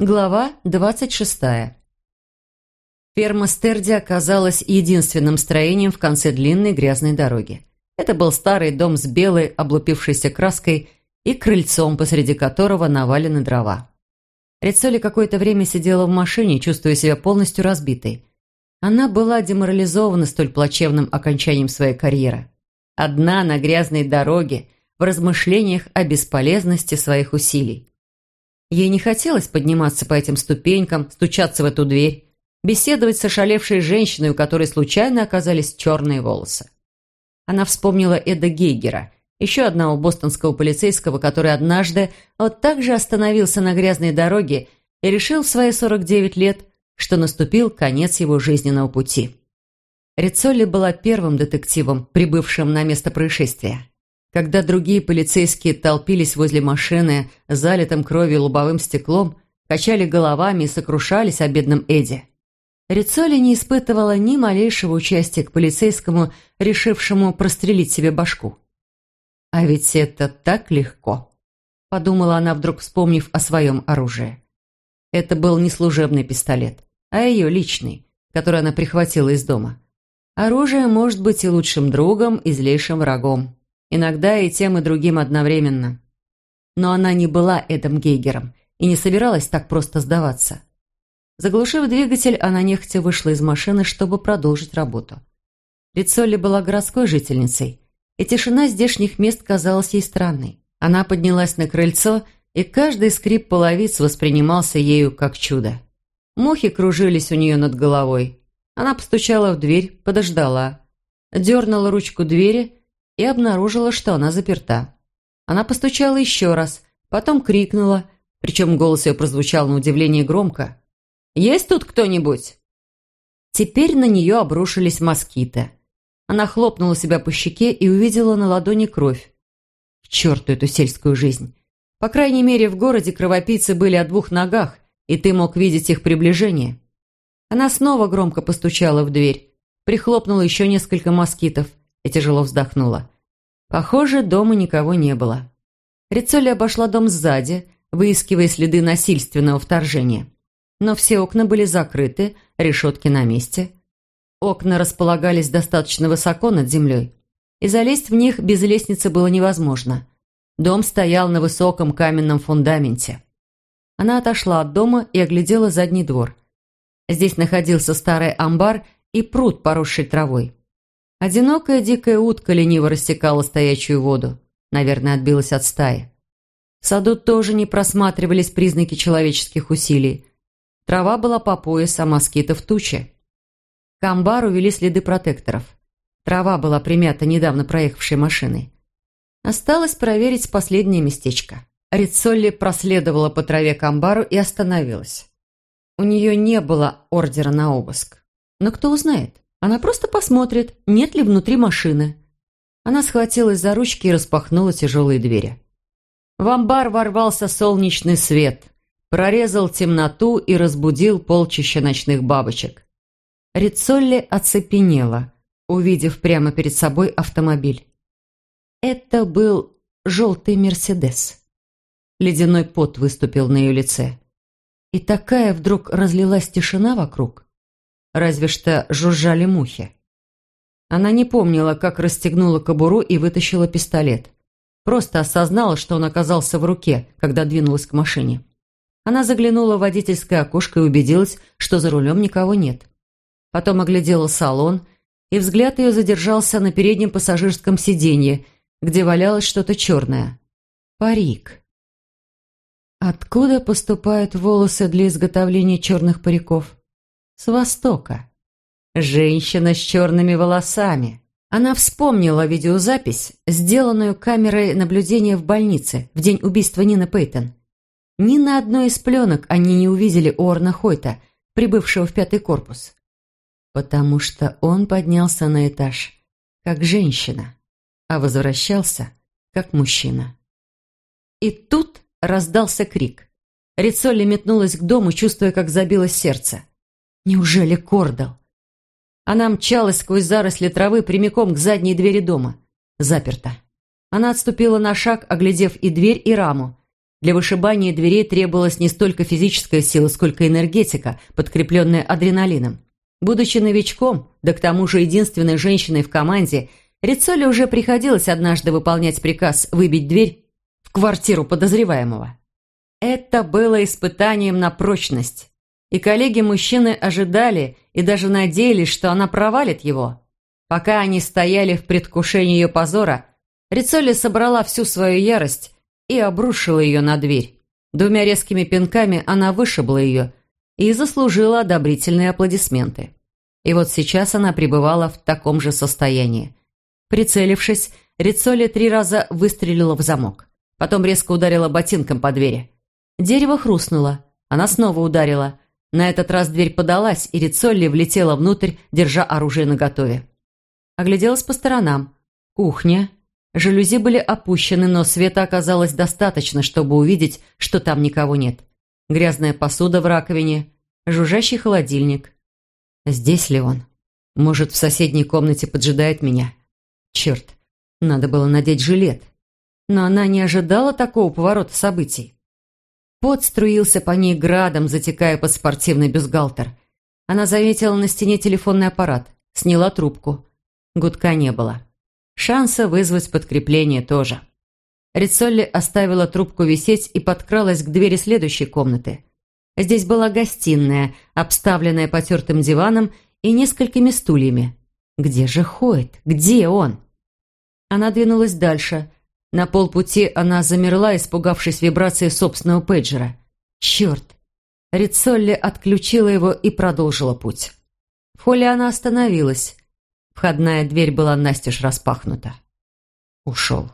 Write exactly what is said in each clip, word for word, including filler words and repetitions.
Глава двадцать шестая. Ферма Стерди оказалась единственным строением в конце длинной грязной дороги. Это был старый дом с белой, облупившейся краской и крыльцом, посреди которого навалены дрова. Риццоли какое-то время сидела в машине, чувствуя себя полностью разбитой. Она была деморализована столь плачевным окончанием своей карьеры. Одна на грязной дороге, в размышлениях о бесполезности своих усилий. Ей не хотелось подниматься по этим ступенькам, стучаться в эту дверь, беседовать с ошалевшей женщиной, у которой случайно оказались черные волосы. Она вспомнила Эда Гейгера, еще одного бостонского полицейского, который однажды вот так же остановился на грязной дороге и решил в свои сорок девять лет, что наступил конец его жизненного пути. Риццоли была первым детективом, прибывшим на место происшествия. Когда другие полицейские толпились возле машины, залитым кровью лобовым стеклом, качали головами и сокрушались о бедном Эдди, Риццоли не испытывала ни малейшего участия к полицейскому, решившему прострелить себе башку. «А ведь это так легко», – подумала она, вдруг вспомнив о своем оружии. Это был не служебный пистолет, а ее личный, который она прихватила из дома. Оружие может быть и лучшим другом, и злейшим врагом. Иногда и тем, и другим одновременно. Но она не была Эдом Гейгером и не собиралась так просто сдаваться. Заглушив двигатель, она нехотя вышла из машины, чтобы продолжить работу. Риццоли была городской жительницей, и тишина здешних мест казалась ей странной. Она поднялась на крыльцо, и каждый скрип половиц воспринимался ею как чудо. Мухи кружились у нее над головой. Она постучала в дверь, подождала, дернула ручку двери и обнаружила, что она заперта. Она постучала еще раз, потом крикнула, причем голос ее прозвучал на удивление громко. «Есть тут кто-нибудь?» Теперь на нее обрушились москиты. Она хлопнула себя по щеке и увидела на ладони кровь. К черту эту сельскую жизнь! По крайней мере, в городе кровопийцы были о двух ногах, и ты мог видеть их приближение. Она снова громко постучала в дверь, прихлопнула еще несколько москитов и тяжело вздохнула. Похоже, дома никого не было. Риццоли обошла дом сзади, выискивая следы насильственного вторжения. Но все окна были закрыты, решетки на месте. Окна располагались достаточно высоко над землей, и залезть в них без лестницы было невозможно. Дом стоял на высоком каменном фундаменте. Она отошла от дома и оглядела задний двор. Здесь находился старый амбар и пруд, поросший травой. Одинокая дикая утка лениво рассекала стоячую воду. Наверное, отбилась от стаи. В саду тоже не просматривались признаки человеческих усилий. Трава была по пояс, а москитов тучи. К амбару вели следы протекторов. Трава была примята недавно проехавшей машиной. Осталось проверить последнее местечко. Риццоли проследовала по траве к амбару и остановилась. У нее не было ордера на обыск. Но кто узнает? Она просто посмотрит, нет ли внутри машины. Она схватилась за ручки и распахнула тяжелые двери. В амбар ворвался солнечный свет, прорезал темноту и разбудил полчища ночных бабочек. Риццоли оцепенела, увидев прямо перед собой автомобиль. Это был желтый «Мерседес». Ледяной пот выступил на ее лице. И такая вдруг разлилась тишина вокруг. Разве что жужжали мухи. Она не помнила, как расстегнула кобуру и вытащила пистолет. Просто осознала, что он оказался в руке, когда двинулась к машине. Она заглянула в водительское окошко и убедилась, что за рулем никого нет. Потом оглядела салон, и взгляд ее задержался на переднем пассажирском сиденье, где валялось что-то черное. Парик. Откуда поступают волосы для изготовления черных париков? С востока. Женщина с черными волосами. Она вспомнила видеозапись, сделанную камерой наблюдения в больнице в день убийства Нины Пейтон. Ни на одной из пленок они не увидели Уоррена Хойта, прибывшего в пятый корпус. Потому что он поднялся на этаж, как женщина, а возвращался, как мужчина. И тут раздался крик. Риццоли метнулась к дому, чувствуя, как забилось сердце. Неужели Кордал? Она мчалась сквозь заросли травы прямиком к задней двери дома. Заперто. Она отступила на шаг, оглядев и дверь, и раму. Для вышибания дверей требовалась не столько физическая сила, сколько энергетика, подкрепленная адреналином. Будучи новичком, да к тому же единственной женщиной в команде, Риццоли уже приходилось однажды выполнять приказ выбить дверь в квартиру подозреваемого. Это было испытанием на прочность, и коллеги-мужчины ожидали и даже надеялись, что она провалит его. Пока они стояли в предвкушении ее позора, Риццоли собрала всю свою ярость и обрушила ее на дверь. Двумя резкими пинками она вышибла ее и заслужила одобрительные аплодисменты. И вот сейчас она пребывала в таком же состоянии. Прицелившись, Риццоли три раза выстрелила в замок. Потом резко ударила ботинком по двери. Дерево хрустнуло. Она снова ударила. На этот раз дверь подалась, и Риццоли влетела внутрь, держа оружие наготове. Огляделась по сторонам. Кухня. Жалюзи были опущены, но света оказалось достаточно, чтобы увидеть, что там никого нет. Грязная посуда в раковине, жужжащий холодильник. Здесь ли он? Может, в соседней комнате поджидает меня? Черт, надо было надеть жилет. Но она не ожидала такого поворота событий. Пот струился по ней градом, затекая под спортивный бюстгальтер. Она заметила на стене телефонный аппарат, сняла трубку. Гудка не было. Шанса вызвать подкрепление тоже. Риццоли оставила трубку висеть и подкралась к двери следующей комнаты. Здесь была гостиная, обставленная потертым диваном и несколькими стульями. Где же Хойт? Где он? Она двинулась дальше. На полпути она замерла, испугавшись вибрации собственного пейджера. Черт! Риццоли отключила его и продолжила путь. В холле она остановилась. Входная дверь была настежь распахнута. Ушел.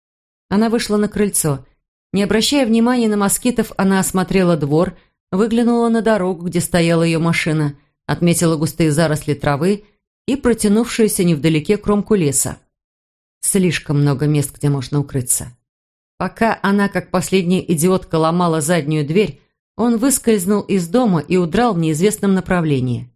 Она вышла на крыльцо. Не обращая внимания на москитов, она осмотрела двор, выглянула на дорогу, где стояла ее машина, отметила густые заросли травы и протянувшуюся невдалеке кромку леса. Слишком много мест, где можно укрыться. Пока она, как последняя идиотка, ломала заднюю дверь, он выскользнул из дома и удрал в неизвестном направлении.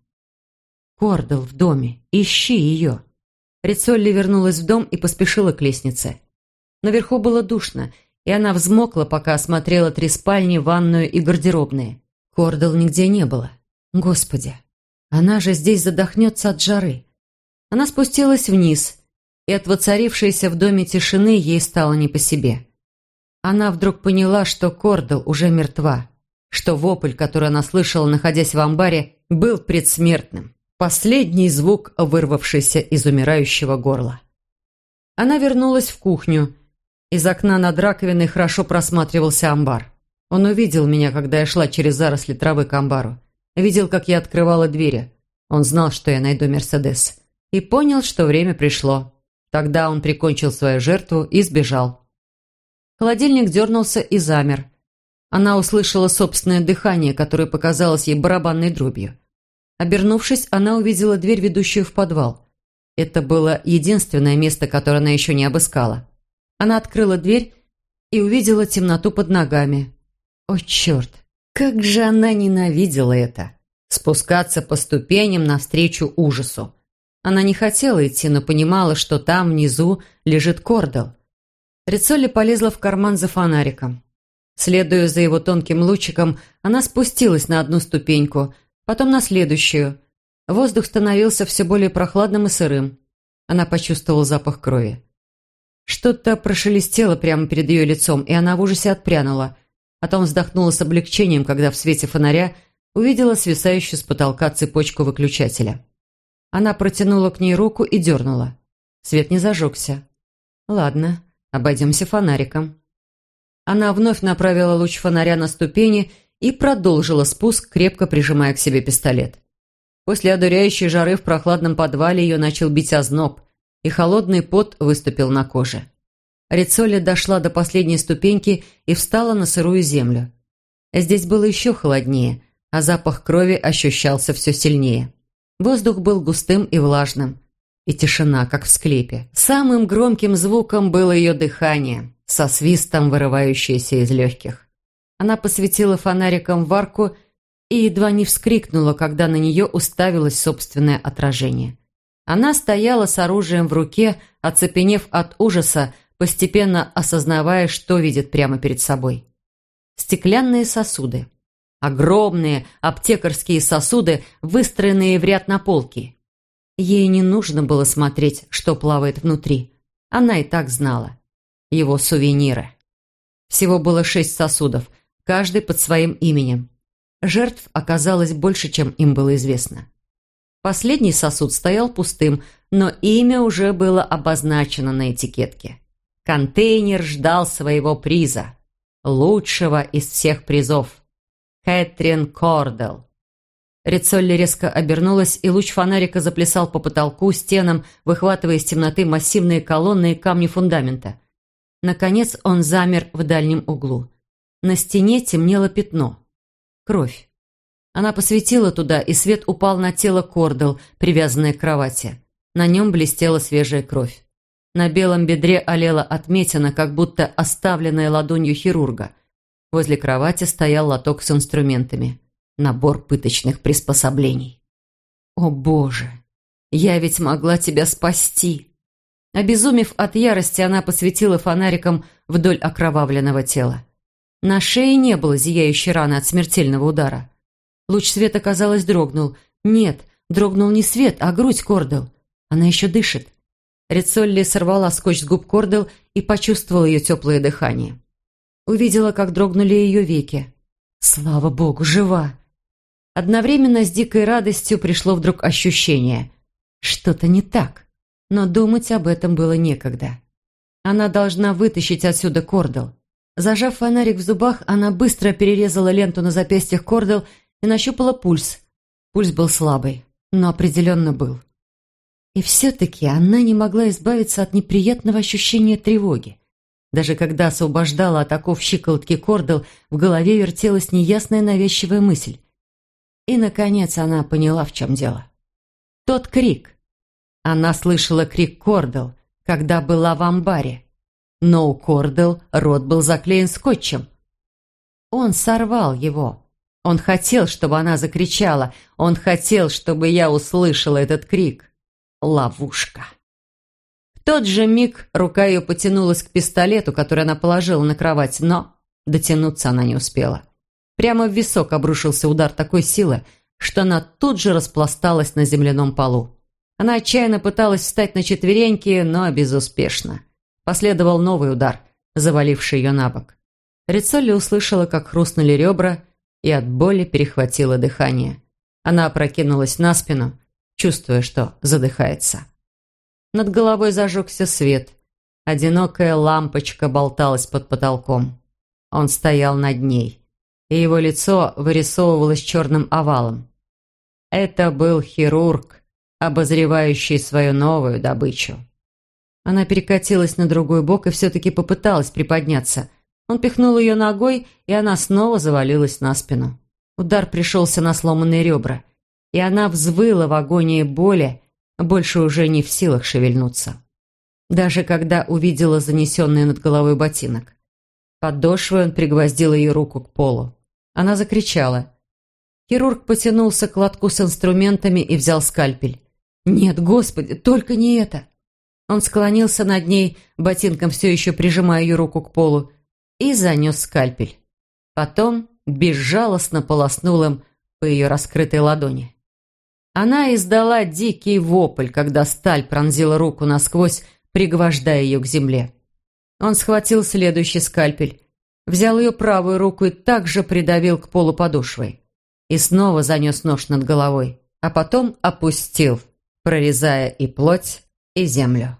Кордел в доме. Ищи ее. Риццоли вернулась в дом и поспешила к лестнице. Наверху было душно, и она взмокла, пока осмотрела три спальни, ванную и гардеробные. Кордел нигде не было. Господи, она же здесь задохнется от жары. Она спустилась вниз, и от воцарившейся в доме тишины ей стало не по себе. Она вдруг поняла, что Кордел уже мертва, что вопль, который она слышала, находясь в амбаре, был предсмертным. Последний звук, вырвавшийся из умирающего горла. Она вернулась в кухню. Из окна над раковиной хорошо просматривался амбар. Он увидел меня, когда я шла через заросли травы к амбару. Видел, как я открывала двери. Он знал, что я найду Мерседес. И понял, что время пришло. Тогда он прикончил свою жертву и сбежал. Холодильник дернулся и замер. Она услышала собственное дыхание, которое показалось ей барабанной дробью. Обернувшись, она увидела дверь, ведущую в подвал. Это было единственное место, которое она еще не обыскала. Она открыла дверь и увидела темноту под ногами. О, черт! Как же она ненавидела это! Спускаться по ступеням навстречу ужасу. Она не хотела идти, но понимала, что там внизу лежит Кордел. Риццоли полезла в карман за фонариком. Следуя за его тонким лучиком, она спустилась на одну ступеньку, потом на следующую. Воздух становился все более прохладным и сырым. Она почувствовала запах крови. Что-то прошелестело прямо перед ее лицом, и она в ужасе отпрянула. Потом вздохнула с облегчением, когда в свете фонаря увидела свисающую с потолка цепочку выключателя. Она протянула к ней руку и дернула. Свет не зажегся. «Ладно, обойдемся фонариком». Она вновь направила луч фонаря на ступени и продолжила спуск, крепко прижимая к себе пистолет. После одуряющей жары в прохладном подвале ее начал бить озноб, и холодный пот выступил на коже. Риццоли дошла до последней ступеньки и встала на сырую землю. Здесь было еще холоднее, а запах крови ощущался все сильнее. Воздух был густым и влажным, и тишина, как в склепе. Самым громким звуком было ее дыхание, со свистом вырывающееся из легких. Она посветила фонариком в арку и едва не вскрикнула, когда на нее уставилось собственное отражение. Она стояла с оружием в руке, оцепенев от ужаса, постепенно осознавая, что видит прямо перед собой. стеклянные сосуды. Огромные аптекарские сосуды, выстроенные в ряд на полке. Ей не нужно было смотреть, что плавает внутри. Она и так знала. Его сувениры. Всего было шесть сосудов, каждый под своим именем. Жертв оказалось больше, чем им было известно. Последний сосуд стоял пустым, но имя уже было обозначено на этикетке. Контейнер ждал своего приза. Лучшего из всех призов. Кэтрин Кордел. Риццоли резко обернулась, и луч фонарика заплясал по потолку, стенам, выхватывая из темноты массивные колонны и камни фундамента. Наконец он замер в дальнем углу. На стене темнело пятно. Кровь. Она посветила туда, и свет упал на тело Кордел, привязанное к кровати. На нем блестела свежая кровь. На белом бедре олела отметина, как будто оставленная ладонью хирурга. Возле кровати стоял лоток с инструментами. Набор пыточных приспособлений. «О, Боже! Я ведь могла тебя спасти!» Обезумев от ярости, она посветила фонариком вдоль окровавленного тела. На шее не было зияющей раны от смертельного удара. Луч света, казалось, дрогнул. Нет, дрогнул не свет, а грудь Кордел. Она еще дышит. Риццоли сорвала скотч с губ Кордел и почувствовала ее теплое дыхание. Увидела, как дрогнули ее веки. Слава Богу, жива! Одновременно с дикой радостью пришло вдруг ощущение. Что-то не так, но думать об этом было некогда. Она должна вытащить отсюда Кордел. Зажав фонарик в зубах, она быстро перерезала ленту на запястьях Кордел и нащупала пульс. Пульс был слабый, но определенно был. И все-таки она не могла избавиться от неприятного ощущения тревоги. Даже когда освобождала от оков щиколотки Кордел, в голове вертелась неясная навязчивая мысль. И, наконец, она поняла, в чем дело. Тот крик. Она слышала крик Кордел, когда была в амбаре. Но у Кордел рот был заклеен скотчем. Он сорвал его. Он хотел, чтобы она закричала. Он хотел, чтобы я услышала этот крик. Ловушка. В тот же миг рука ее потянулась к пистолету, который она положила на кровать, но дотянуться она не успела. Прямо в висок обрушился удар такой силы, что она тут же распласталась на земляном полу. Она отчаянно пыталась встать на четвереньки, но безуспешно. Последовал новый удар, заваливший ее на бок. Риццоли услышала, как хрустнули ребра, и от боли перехватило дыхание. Она опрокинулась на спину, чувствуя, что задыхается. Над головой зажегся свет. Одинокая лампочка болталась под потолком. Он стоял над ней, и его лицо вырисовывалось черным овалом. Это был хирург, обозревающий свою новую добычу. Она перекатилась на другой бок и все-таки попыталась приподняться. Он пихнул ее ногой, и она снова завалилась на спину. Удар пришелся на сломанные ребра, и она взвыла в агонии боли, больше уже не в силах шевельнуться. Даже когда увидела занесенный над головой ботинок. Подошвой он пригвоздил ее руку к полу. Она закричала. Хирург потянулся к лотку с инструментами и взял скальпель. «Нет, Господи, только не это!» Он склонился над ней, ботинком все еще прижимая ее руку к полу, и занес скальпель. Потом безжалостно полоснул им по ее раскрытой ладони. Она издала дикий вопль, когда сталь пронзила руку насквозь, пригвождая ее к земле. Он схватил следующий скальпель, взял ее правую руку и также придавил к полу подошвой. И снова занес нож над головой, а потом опустил, прорезая и плоть, и землю.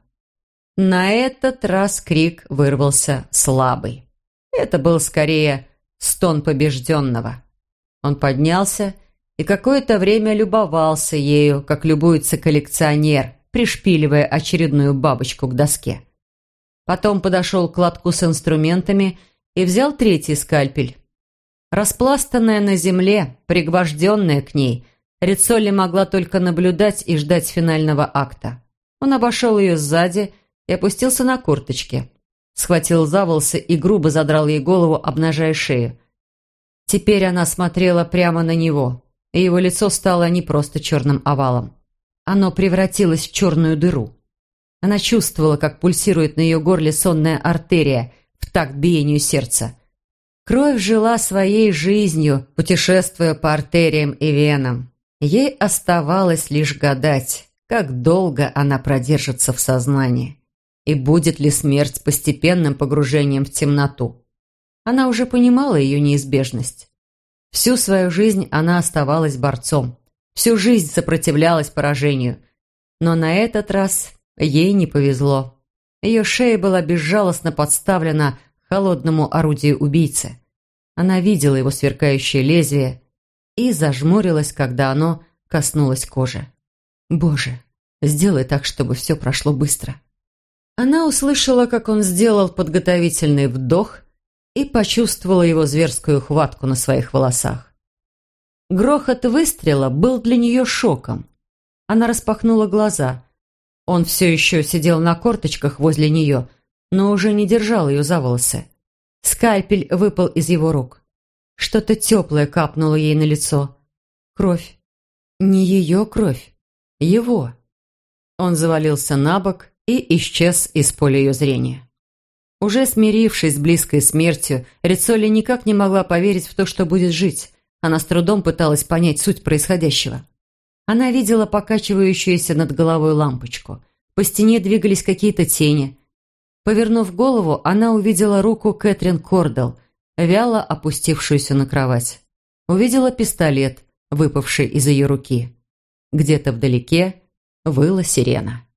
На этот раз крик вырвался слабый. Это был скорее стон побежденного. Он поднялся и какое-то время любовался ею, как любуется коллекционер, пришпиливая очередную бабочку к доске. Потом подошел к лотку с инструментами и взял третий скальпель. Распластанная на земле, пригвожденная к ней, Риццоли могла только наблюдать и ждать финального акта. Он обошел ее сзади и опустился на корточки. Схватил за волосы и грубо задрал ей голову, обнажая шею. Теперь она смотрела прямо на него, и его лицо стало не просто черным овалом. Оно превратилось в черную дыру. Она чувствовала, как пульсирует на ее горле сонная артерия в такт биению сердца. Кровь жила своей жизнью, путешествуя по артериям и венам. Ей оставалось лишь гадать, как долго она продержится в сознании, и будет ли смерть постепенным погружением в темноту. Она уже понимала ее неизбежность. Всю свою жизнь она оставалась борцом, всю жизнь сопротивлялась поражению, но на этот раз ей не повезло. Ее шея была безжалостно подставлена холодному орудию убийцы. Она видела его сверкающее лезвие и зажмурилась, когда оно коснулось кожи. «Боже, сделай так, чтобы все прошло быстро». Она услышала, как он сделал подготовительный вдох и почувствовала его зверскую хватку на своих волосах. Грохот выстрела был для нее шоком. Она распахнула глаза. Он все еще сидел на корточках возле нее, но уже не держал ее за волосы. Скальпель выпал из его рук. Что-то теплое капнуло ей на лицо. Кровь. Не ее кровь. Его. Он завалился на бок и исчез из поля ее зрения. Уже смирившись с близкой смертью, Риццоли никак не могла поверить в то, что будет жить. Она с трудом пыталась понять суть происходящего. Она видела покачивающуюся над головой лампочку. По стене двигались какие-то тени. Повернув голову, она увидела руку Кэтрин Кордел, вяло опустившуюся на кровать. Увидела пистолет, выпавший из ее руки. Где-то вдалеке выла сирена.